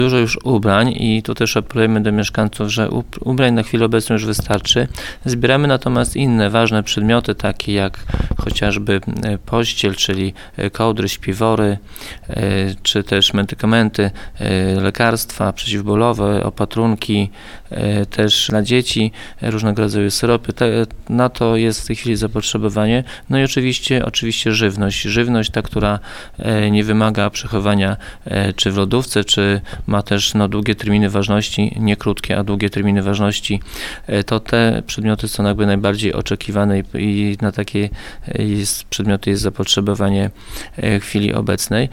Dużo już ubrań i tu też apelujemy do mieszkańców, że ubrań na chwilę obecną już wystarczy. Zbieramy natomiast inne ważne przedmioty, takie jak chociażby pościel, czyli kołdry, śpiwory, czy też medykamenty, lekarstwa przeciwbólowe, opatrunki, też dla dzieci różnego rodzaju syropy. Na to jest w tej chwili zapotrzebowanie. No i oczywiście żywność. Żywność ta, która nie wymaga przechowania czy w lodówce, czy ma też długie terminy ważności, nie krótkie, a długie terminy ważności, to te przedmioty są jakby najbardziej oczekiwane i na takie przedmioty jest zapotrzebowanie w chwili obecnej.